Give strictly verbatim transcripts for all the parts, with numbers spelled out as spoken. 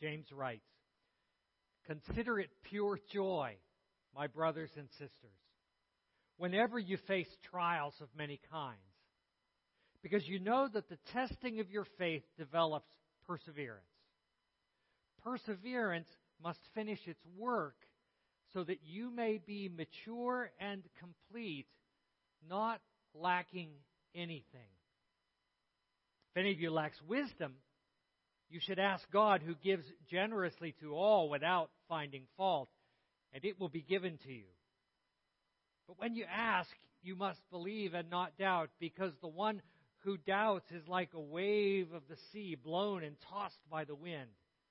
James writes, "Consider it pure joy, my brothers and sisters, whenever you face trials of many kinds, because you know that the testing of your faith develops perseverance. Perseverance must finish its work so that you may be mature and complete, not lacking anything. If any of you lacks wisdom, you should ask God, who gives generously to all without finding fault, and it will be given to you. But when you ask, you must believe and not doubt, because the one who doubts is like a wave of the sea blown and tossed by the wind.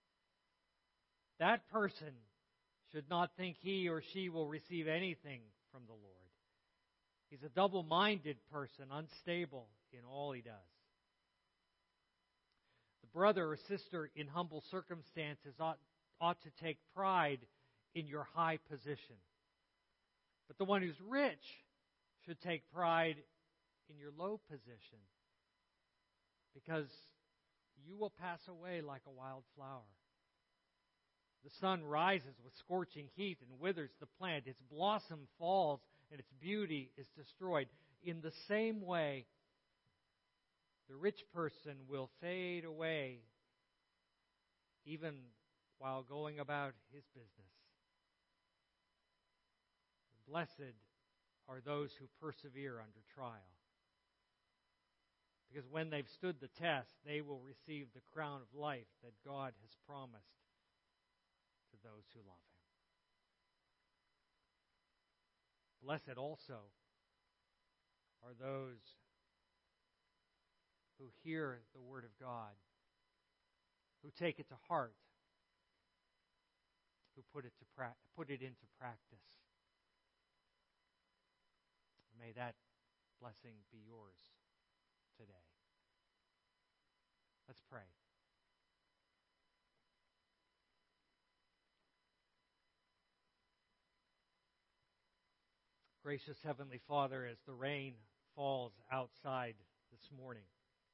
That person should not think he or she will receive anything from the Lord. He's a double-minded person, unstable in all he does." The brother or sister in humble circumstances ought, ought to take pride in your high position. But the one who's rich should take pride in your low position, because you will pass away like a wild flower. The sun rises with scorching heat and withers the plant. Its blossom falls and its beauty is destroyed. In the same way, the rich person will fade away even while going about his business. Blessed are those who persevere under trial, because when they've stood the test, they will receive the crown of life that God has promised to those who love Him. Blessed also are those who hear the Word of God, who take it to heart, who put it to pra- put it into practice. May that blessing be yours today. Let's pray. Gracious Heavenly Father, as the rain falls outside this morning,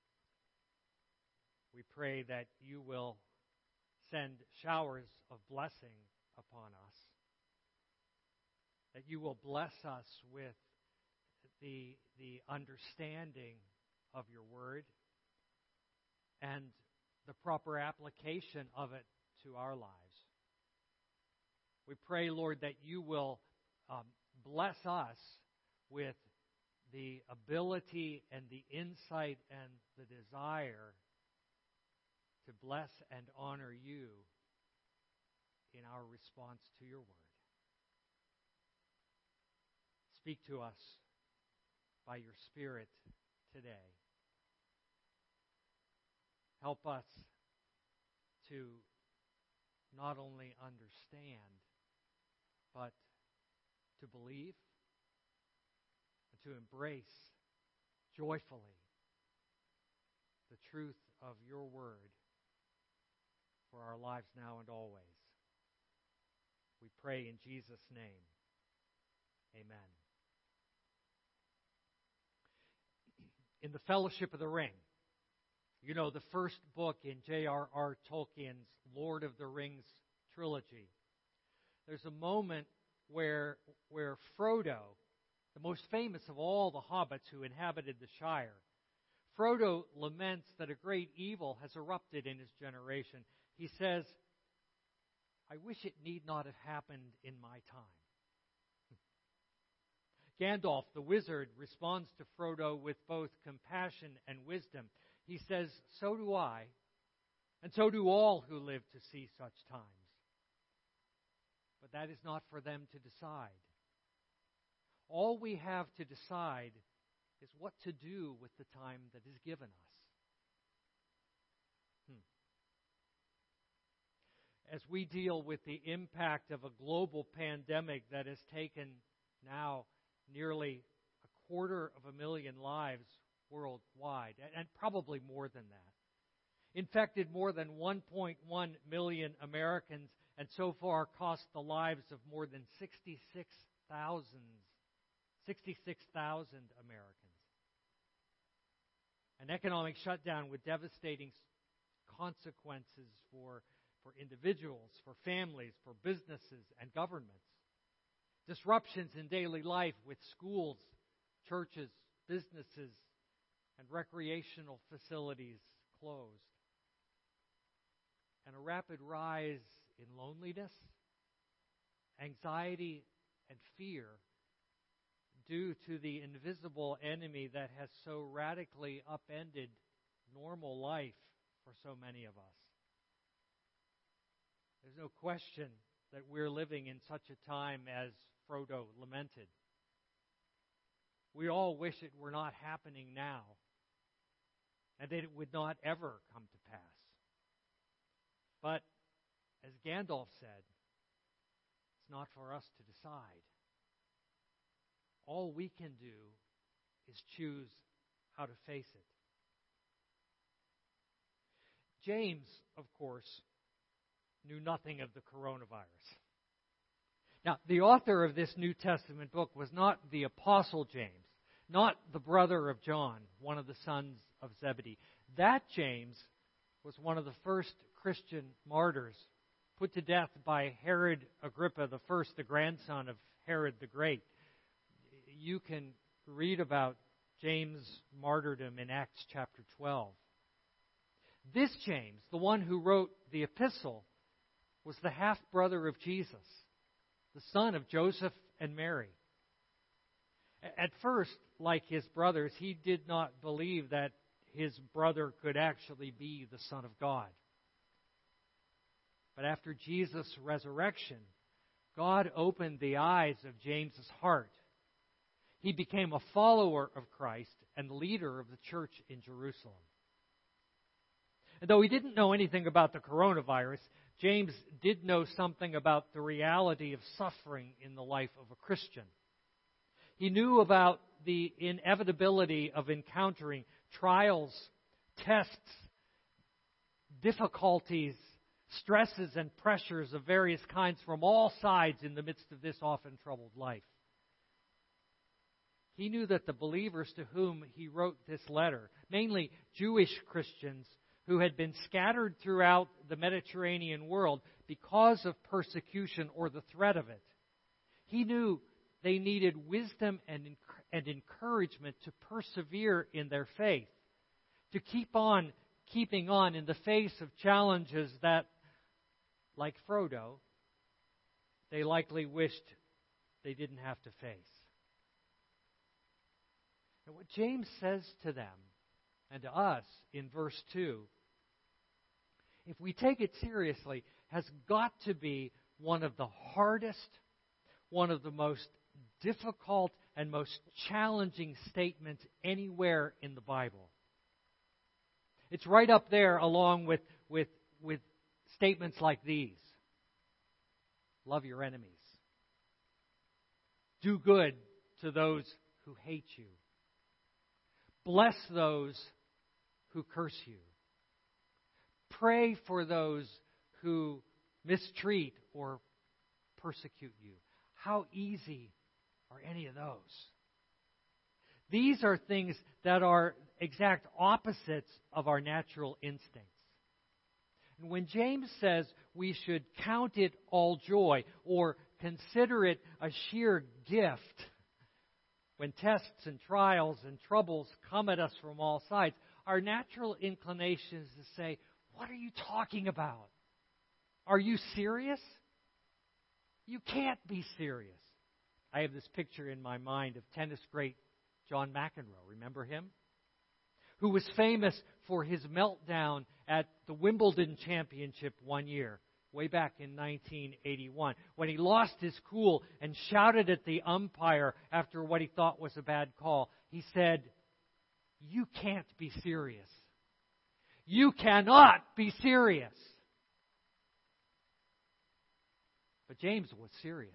we pray that you will send showers of blessing upon us, that you will bless us with the, the understanding of your word and the proper application of it to our lives. We pray, Lord, that you will um, bless us with the ability and the insight and the desire to bless and honor you in our response to your word. Speak to us by your Spirit today. Help us to not only understand, but to believe and to embrace joyfully the truth of your word for our lives now and always. We pray in Jesus' name. Amen. In the Fellowship of the Ring, you know, the first book in J R R Tolkien's Lord of the Rings trilogy, there's a moment where, where Frodo, the most famous of all the hobbits who inhabited the Shire, Frodo laments that a great evil has erupted in his generation. He says, "I wish it need not have happened in my time." Gandalf, the wizard, responds to Frodo with both compassion and wisdom. He says, "So do I, and so do all who live to see such times. But that is not for them to decide. All we have to decide is what to do with the time that is given us." Hmm. As we deal with the impact of a global pandemic that has taken now nearly a quarter of a million lives worldwide, and probably more than that, infected more than one point one million Americans, and so far cost the lives of more than sixty-six thousand Americans. An economic shutdown with devastating consequences for, for individuals, for families, for businesses and governments. Disruptions in daily life with schools, churches, businesses, and recreational facilities closed. And a rapid rise in loneliness, anxiety, and fear due to the invisible enemy that has so radically upended normal life for so many of us. There's no question that we're living in such a time as Frodo lamented. We all wish it were not happening now, and that it would not ever come to pass. But, as Gandalf said, it's not for us to decide. All we can do is choose how to face it. James, of course, knew nothing of the coronavirus. Now, the author of this New Testament book was not the Apostle James, not the brother of John, one of the sons of Zebedee. That James was one of the first Christian martyrs, put to death by Herod Agrippa the First, the grandson of Herod the Great. You can read about James' martyrdom in Acts chapter twelve. This James, the one who wrote the epistle, was the half-brother of Jesus, the son of Joseph and Mary. At first, like his brothers, he did not believe that his brother could actually be the Son of God. But after Jesus' resurrection, God opened the eyes of James's heart. He became a follower of Christ and leader of the church in Jerusalem. And though he didn't know anything about the coronavirus, James did know something about the reality of suffering in the life of a Christian. He knew about the inevitability of encountering trials, tests, difficulties, stresses, and pressures of various kinds from all sides in the midst of this often troubled life. He knew that the believers to whom he wrote this letter, mainly Jewish Christians who had been scattered throughout the Mediterranean world because of persecution or the threat of it, he knew they needed wisdom and, and encouragement to persevere in their faith, to keep on keeping on in the face of challenges that, like Frodo, they likely wished they didn't have to face. And what James says to them and to us in verse two, if we take it seriously, has got to be one of the hardest, one of the most difficult and most challenging statements anywhere in the Bible. It's right up there along with, with, with statements like these. Love your enemies. Do good to those who hate you. Bless those who curse you. Pray for those who mistreat or persecute you. How easy are any of those? These are things that are exact opposites of our natural instincts. And when James says we should count it all joy or consider it a sheer gift when tests and trials and troubles come at us from all sides, our natural inclination is to say, what are you talking about? Are you serious? You can't be serious. I have this picture in my mind of tennis great John McEnroe. Remember him? Who was famous for his meltdown at the Wimbledon Championship one year, way back in nineteen eighty-one, when he lost his cool and shouted at the umpire after what he thought was a bad call. He said, "You can't be serious. You cannot be serious." But James was serious.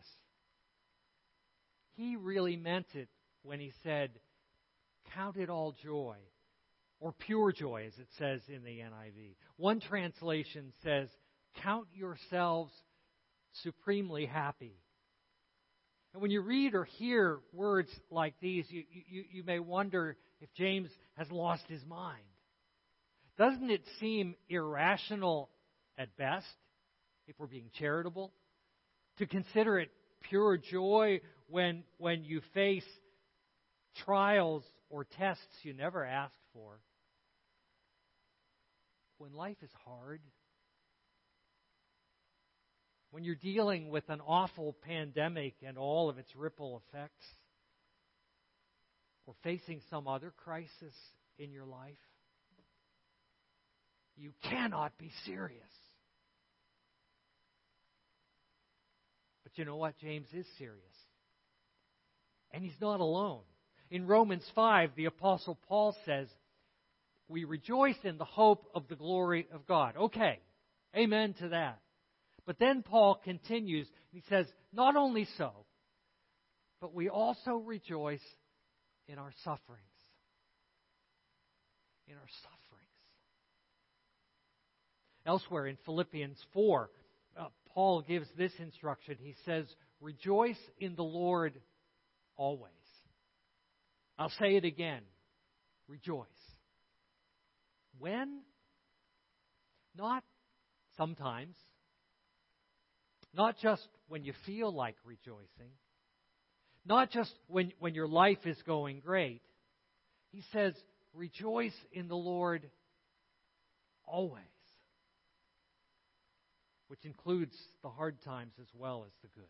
He really meant it when he said, count it all joy, or pure joy, as it says in the N I V. One translation says, count yourselves supremely happy. And when you read or hear words like these, you, you, you may wonder if James has lost his mind. Doesn't it seem irrational at best if we're being charitable, to consider it pure joy when, when you face trials or tests you never asked for. When life is hard, when you're dealing with an awful pandemic and all of its ripple effects, or facing some other crisis in your life, you cannot be serious. But you know what? James is serious. And he's not alone. In Romans five, the Apostle Paul says, we rejoice in the hope of the glory of God. Okay, amen to that. But then Paul continues, and he says, not only so, but we also rejoice in our sufferings. In our sufferings. Elsewhere in Philippians four, uh, Paul gives this instruction. He says, rejoice in the Lord always. I'll say it again. Rejoice. When? Not sometimes. Not just when you feel like rejoicing. Not just when, when your life is going great. He says, rejoice in the Lord always. Which includes the hard times as well as the good.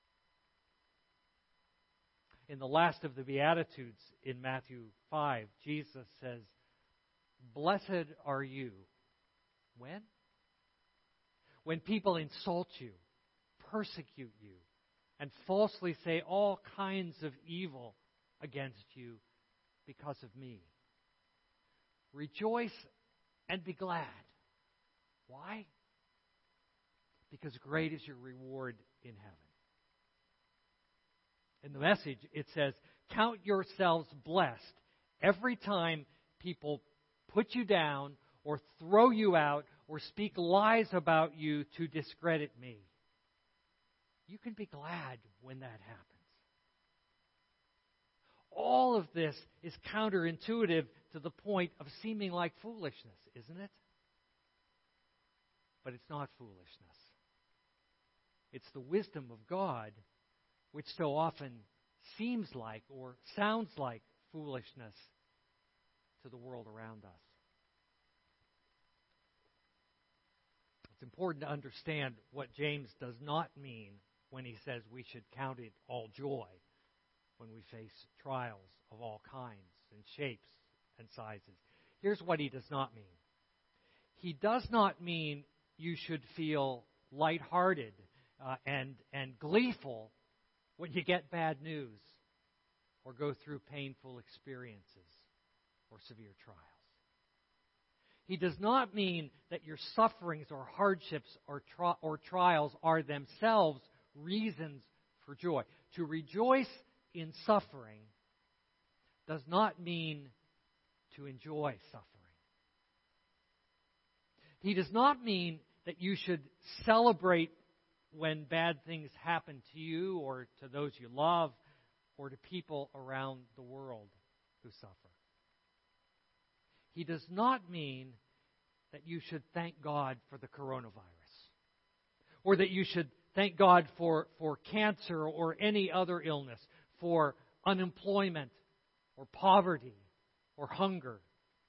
In the last of the Beatitudes in Matthew five, Jesus says, blessed are you. When? When people insult you, persecute you, and falsely say all kinds of evil against you because of me. Rejoice and be glad. Why? Because great is your reward in heaven. In the Message, it says, count yourselves blessed every time people put you down or throw you out or speak lies about you to discredit me. You can be glad when that happens. All of this is counterintuitive to the point of seeming like foolishness, isn't it? But it's not foolishness. It's the wisdom of God, which so often seems like or sounds like foolishness to the world around us. It's important to understand what James does not mean when he says we should count it all joy when we face trials of all kinds and shapes and sizes. Here's what he does not mean. He does not mean you should feel lighthearted uh, and, and gleeful when you get bad news or go through painful experiences or severe trials. He does not mean that your sufferings or hardships or, tri- or trials are themselves reasons for joy. To rejoice in suffering does not mean to enjoy suffering. He does not mean that you should celebrate when bad things happen to you or to those you love or to people around the world who suffer. He does not mean that you should thank God for the coronavirus or that you should thank God for, for cancer or any other illness, for unemployment or poverty or hunger,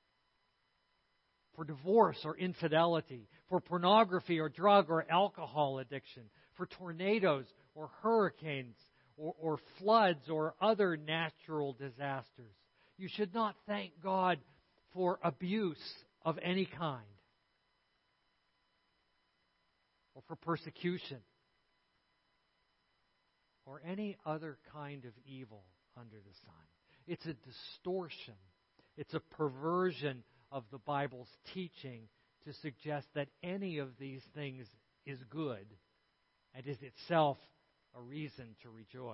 for divorce or infidelity, for pornography or drug or alcohol addiction, for tornadoes or hurricanes or, or floods or other natural disasters. You should not thank God for abuse of any kind or for persecution or any other kind of evil under the sun. It's a distortion. It's a perversion of the Bible's teaching to suggest that any of these things is good and is itself a reason to rejoice.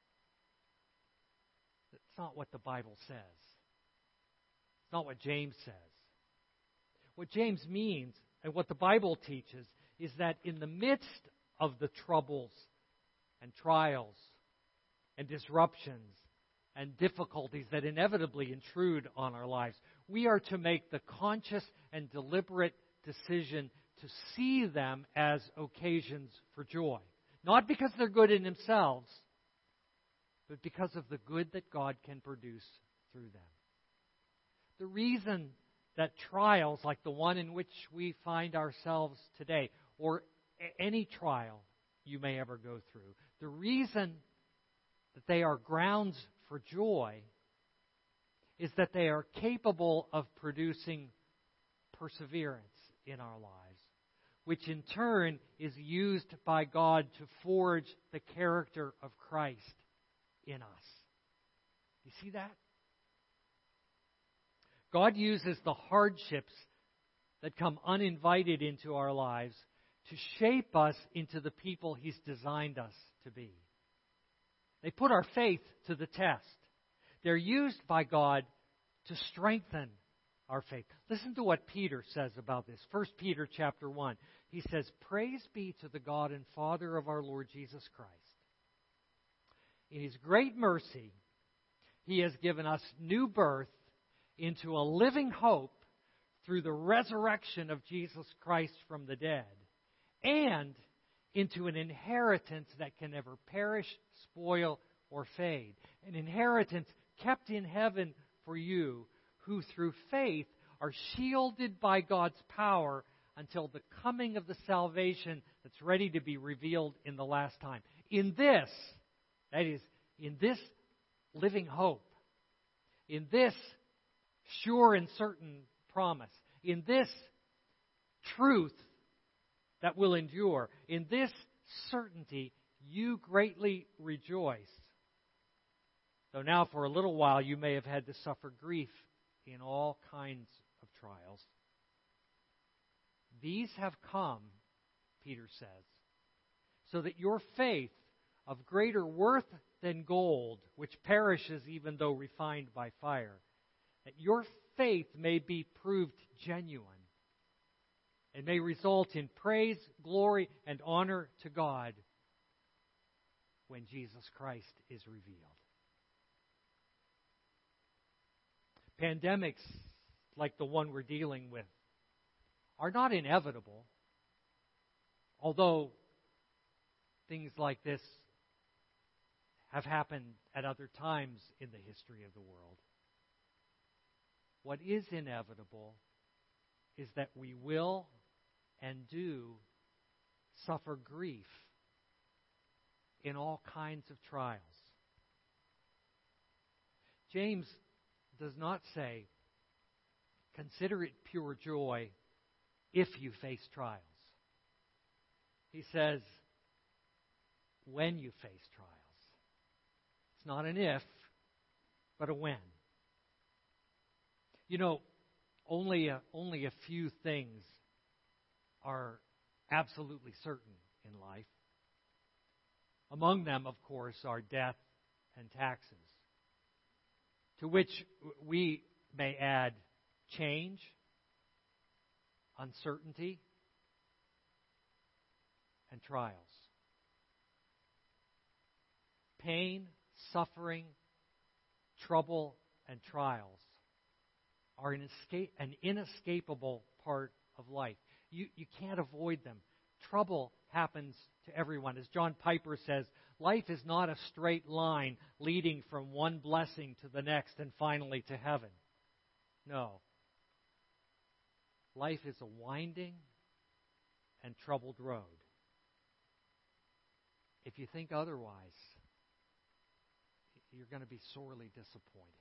That's not what the Bible says. It's not what James says. What James means and what the Bible teaches is that in the midst of the troubles and trials and disruptions and difficulties that inevitably intrude on our lives, we are to make the conscious and deliberate decision to see them as occasions for joy. Not because they're good in themselves, but because of the good that God can produce through them. The reason that trials like the one in which we find ourselves today, or any trial you may ever go through, the reason that they are grounds for joy is that they are capable of producing perseverance in our lives, which in turn is used by God to forge the character of Christ in us. You see that? God uses the hardships that come uninvited into our lives to shape us into the people He's designed us to be. They put our faith to the test. They're used by God to strengthen our faith. Listen to what Peter says about this. First Peter chapter one. He says, "Praise be to the God and Father of our Lord Jesus Christ. In His great mercy, He has given us new birth into a living hope through the resurrection of Jesus Christ from the dead, and into an inheritance that can never perish, spoil, or fade. An inheritance kept in heaven for you, who through faith are shielded by God's power until the coming of the salvation that's ready to be revealed in the last time." In this, that is, in this living hope, in this sure and certain promise, in this truth that will endure, in this certainty, you greatly rejoice. Though now for a little while you may have had to suffer grief in all kinds of trials. These have come, Peter says, so that your faith, of greater worth than gold, which perishes even though refined by fire, that your faith may be proved genuine and may result in praise, glory, and honor to God when Jesus Christ is revealed. Pandemics like the one we're dealing with are not inevitable, although things like this have happened at other times in the history of the world. What is inevitable is that we will and do suffer grief in all kinds of trials. James does not say, consider it pure joy if you face trials. He says, when you face trials. It's not an if, but a when. You know, only a, only a few things are absolutely certain in life. Among them, of course, are death and taxes, to which we may add change, uncertainty, and trials. Pain, suffering, trouble, and trials are an, escape, an inescapable part of life. You, you can't avoid them. Trouble happens to everyone. As John Piper says, life is not a straight line leading from one blessing to the next and finally to heaven. No. Life is a winding and troubled road. If you think otherwise, you're going to be sorely disappointed.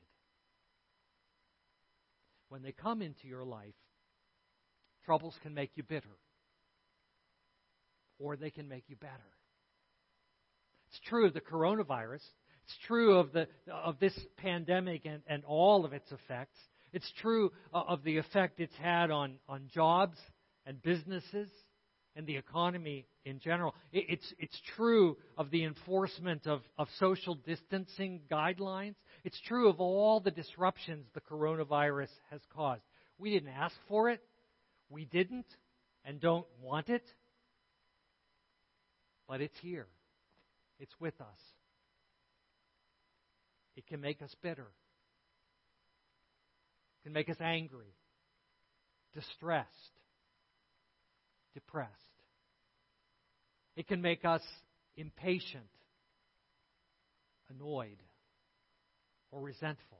When they come into your life, troubles can make you bitter, or they can make you better. It's true of the coronavirus. It's true of the of this pandemic and, and all of its effects. It's true of the effect it's had on, on jobs and businesses and the economy in general. It, it's it's true of the enforcement of, of social distancing guidelines. It's true of all the disruptions the coronavirus has caused. We didn't ask for it. We didn't and don't want it. But it's here. It's with us. It can make us bitter. It can make us angry, distressed, depressed. It can make us impatient, annoyed, or resentful.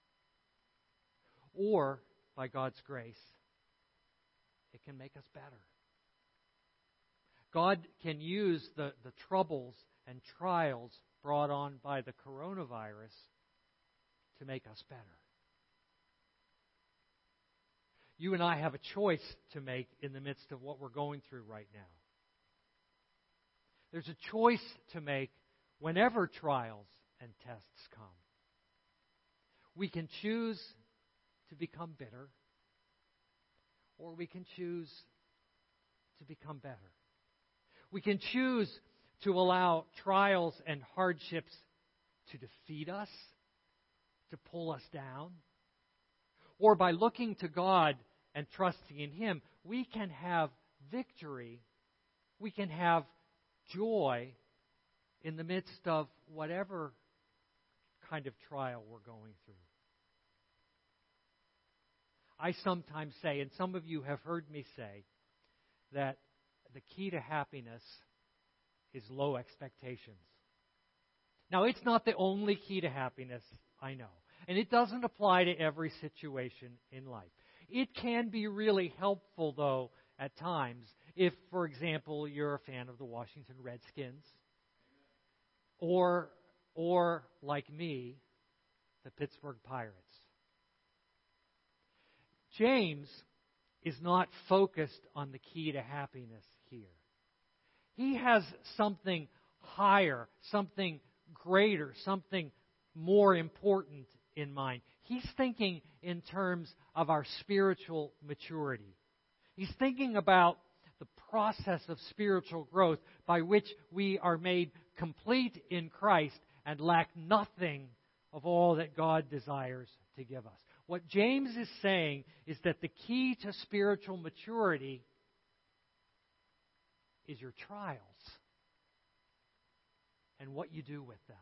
Or, by God's grace, it can make us better. God can use the, the troubles and trials brought on by the coronavirus to make us better. You and I have a choice to make in the midst of what we're going through right now. There's a choice to make whenever trials and tests come. We can choose to become bitter, or we can choose to become better. We can choose to allow trials and hardships to defeat us, to pull us down. Or by looking to God and trusting in Him, we can have victory, we can have joy in the midst of whatever kind of trial we're going through. I sometimes say, and some of you have heard me say, that the key to happiness is low expectations. Now, it's not the only key to happiness, I know. And it doesn't apply to every situation in life. It can be really helpful, though, at times, if, for example, you're a fan of the Washington Redskins, or, or like me, the Pittsburgh Pirates. James is not focused on the key to happiness here. He has something higher, something greater, something more important in mind. He's thinking in terms of our spiritual maturity. He's thinking about the process of spiritual growth by which we are made complete in Christ and lack nothing of all that God desires to give us. What James is saying is that the key to spiritual maturity is your trials and what you do with them,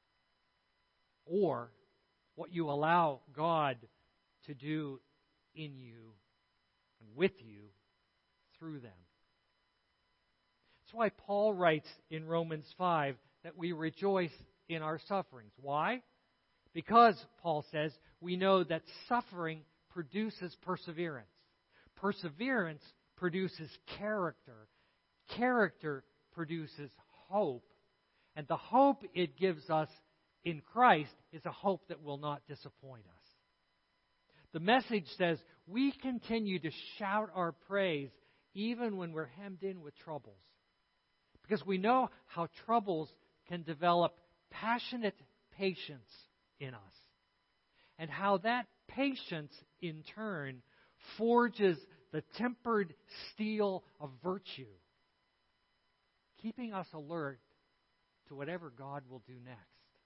or what you allow God to do in you and with you through them. That's why Paul writes in Romans five that we rejoice in our sufferings. Why? Because, Paul says, we know that suffering produces perseverance. Perseverance produces character. Character produces hope. And the hope it gives us in Christ is a hope that will not disappoint us. The message says we continue to shout our praise even when we're hemmed in with troubles. Because we know how troubles can develop passionate patience in us. And how that patience, in turn, forges the tempered steel of virtue, keeping us alert to whatever God will do next.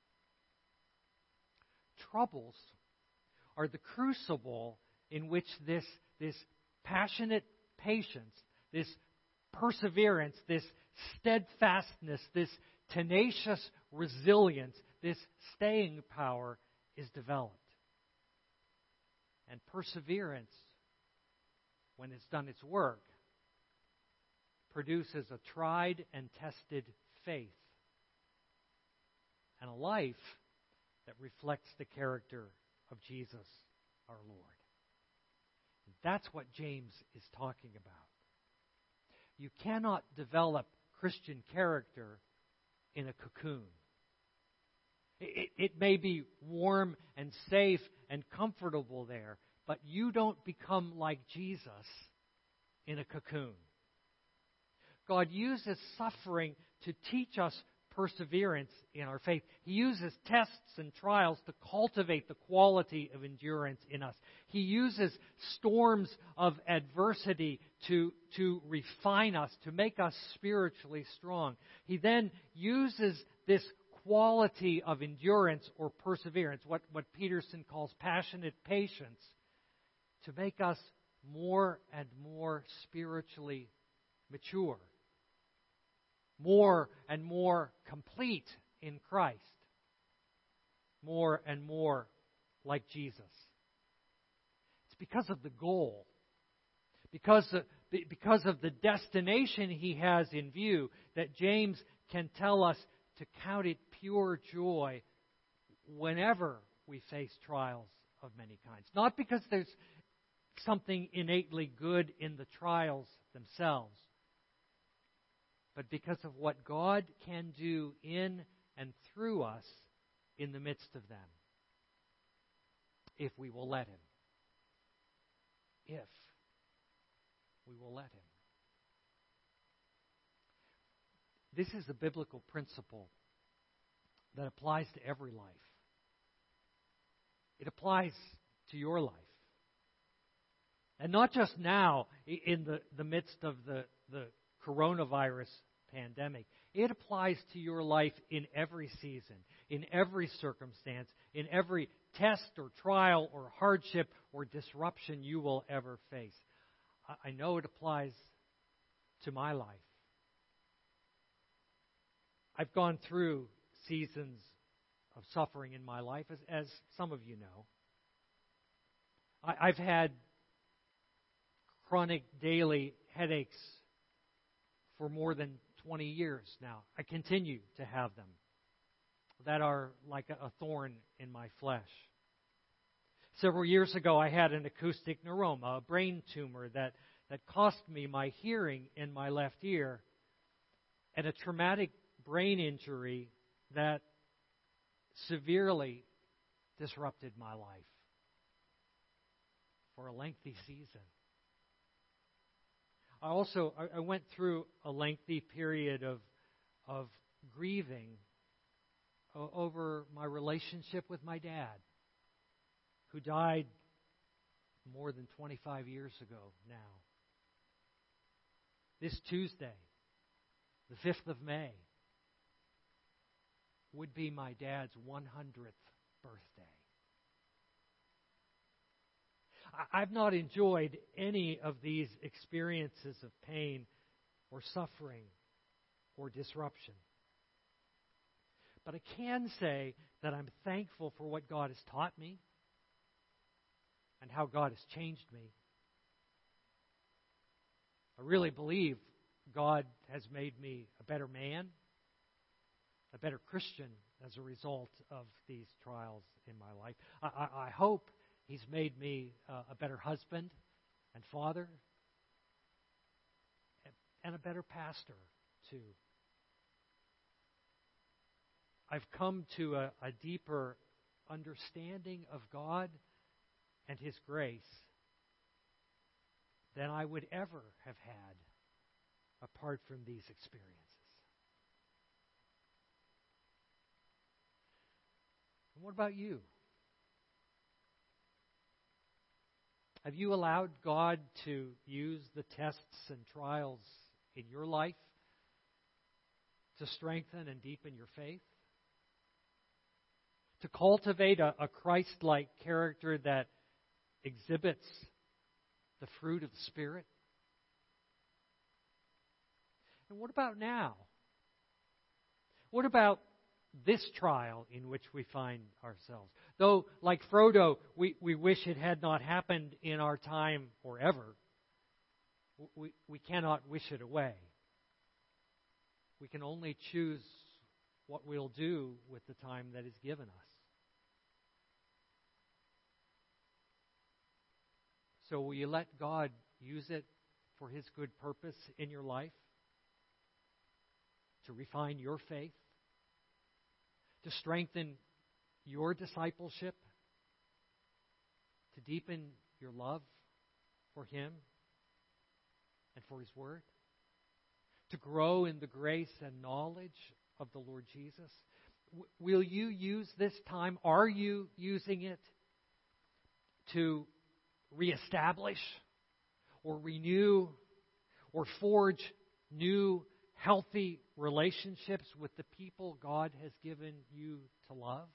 Troubles are the crucible in which this, this passionate patience, this perseverance, this steadfastness, this tenacious resilience, this staying power is developed. And perseverance, when it's done its work, produces a tried and tested faith and a life that reflects the character of Jesus our Lord. That's what James is talking about. You cannot develop Christian character in a cocoon. It, it may be warm and safe and comfortable there, but you don't become like Jesus in a cocoon. God uses suffering to teach us perseverance in our faith. He uses tests and trials to cultivate the quality of endurance in us. He uses storms of adversity to, to refine us, to make us spiritually strong. He then uses this quality of endurance or perseverance, what, what Peterson calls passionate patience, to make us more and more spiritually mature, more and more complete in Christ, more and more like Jesus. It's because of the goal, because, because of the destination he has in view, that James can tell us to count it pure joy whenever we face trials of many kinds. Not because there's something innately good in the trials themselves, but because of what God can do in and through us in the midst of them, if we will let Him. If we will let Him. This is a biblical principle that applies to every life. It applies to your life. And not just now, in the, the midst of the, the coronavirus pandemic. It applies to your life in every season, in every circumstance, in every test or trial or hardship or disruption you will ever face. I know it applies to my life. I've gone through seasons of suffering in my life, as, as some of you know. I, I've had chronic daily headaches for more than twenty years now. I continue to have them that are like a, a thorn in my flesh. Several years ago, I had an acoustic neuroma, a brain tumor that, that cost me my hearing in my left ear, and a traumatic brain injury that severely disrupted my life for a lengthy season. I also I went through a lengthy period of of grieving over my relationship with my dad, who died more than twenty-five years ago now. This Tuesday, the fifth of May, would be my dad's one hundredth birthday. I've not enjoyed any of these experiences of pain or suffering or disruption. But I can say that I'm thankful for what God has taught me and how God has changed me. I really believe God has made me a better man, a better Christian as a result of these trials in my life. I, I, I hope He's made me uh, a better husband and father and, and a better pastor, too. I've come to a, a deeper understanding of God and His grace than I would ever have had apart from these experiences. And what about you? Have you allowed God to use the tests and trials in your life to strengthen and deepen your faith? To cultivate a, a Christ-like character that exhibits the fruit of the Spirit? And what about now? What about this trial in which we find ourselves? Though, like Frodo, we, we wish it had not happened in our time or ever, we, we cannot wish it away. We can only choose what we'll do with the time that is given us. So will you let God use it for His good purpose in your life? To refine your faith? To strengthen your discipleship? To deepen your love for Him and for His Word? To grow in the grace and knowledge of the Lord Jesus? W- will you use this time? Are you using it to reestablish or renew or forge new healthy relationships with the people God has given you to love?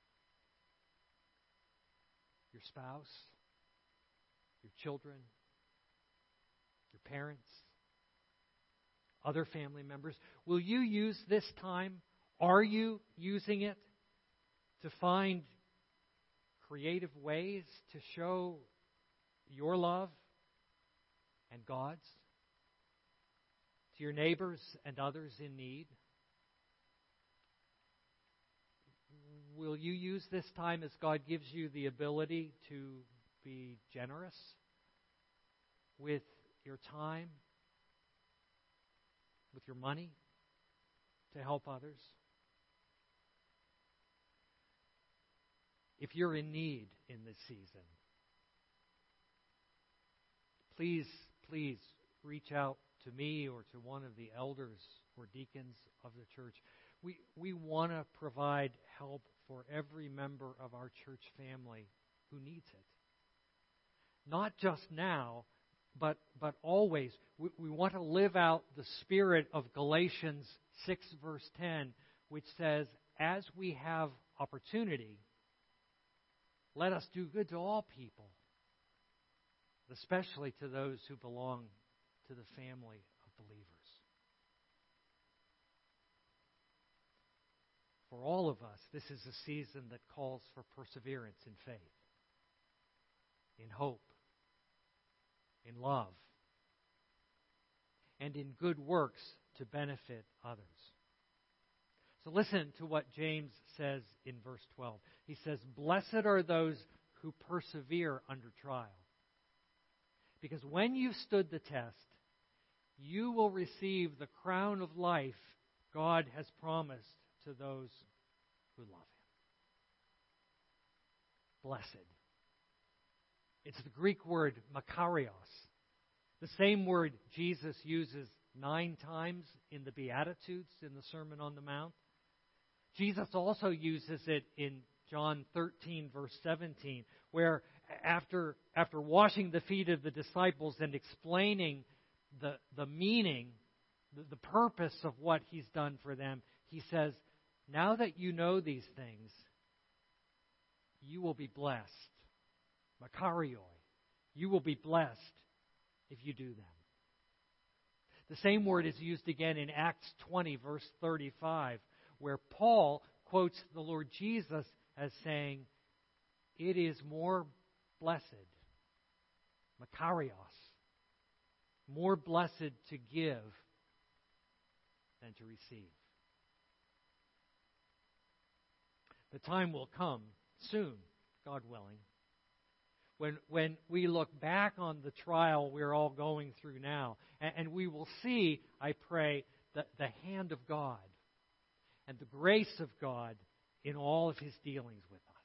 Your spouse, your children, your parents, other family members. Will you use this time? Are you using it to find creative ways to show your love and God's to your neighbors and others in need? Will you use this time as God gives you the ability to be generous with your time, with your money, to help others? If you're in need in this season, please, please reach out to me or to one of the elders or deacons of the church. We we want to provide help for every member of our church family who needs it. Not just now, but but always. We, we want to live out the spirit of Galatians six, verse ten, which says, as we have opportunity, let us do good to all people, especially to those who belong to the family of believers. For all of us, this is a season that calls for perseverance in faith, in hope, in love, and in good works to benefit others. So listen to what James says in verse twelve. He says, "Blessed are those who persevere under trial. Because when you've stood the test, you will receive the crown of life God has promised to those who love Him." Blessed. It's the Greek word makarios, the same word Jesus uses nine times in the Beatitudes in the Sermon on the Mount. Jesus also uses it in John thirteen, verse seventeen, where after, after washing the feet of the disciples and explaining the, the meaning, the, the purpose of what He's done for them, He says, now that you know these things, you will be blessed. Makarioi. You will be blessed if you do them. The same word is used again in Acts twenty, verse thirty-five, where Paul quotes the Lord Jesus as saying, it is more blessed, makarios, more blessed to give than to receive. The time will come soon, God willing, when when we look back on the trial we're all going through now, and, and we will see, I pray, the, the hand of God and the grace of God in all of His dealings with us.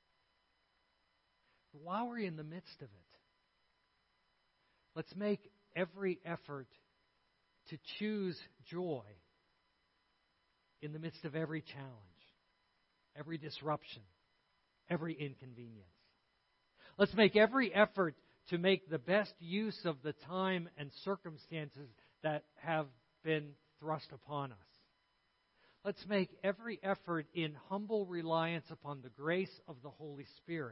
But while we're in the midst of it, let's make every effort to choose joy in the midst of every challenge, every disruption, every inconvenience. Let's make every effort to make the best use of the time and circumstances that have been thrust upon us. Let's make every effort in humble reliance upon the grace of the Holy Spirit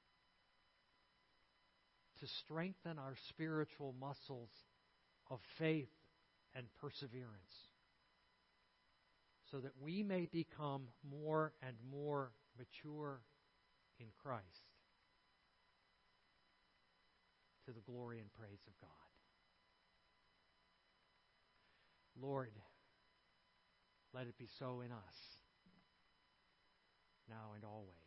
to strengthen our spiritual muscles of faith and perseverance, so that we may become more and more mature in Christ, to the glory and praise of God. Lord, let it be so in us, now and always.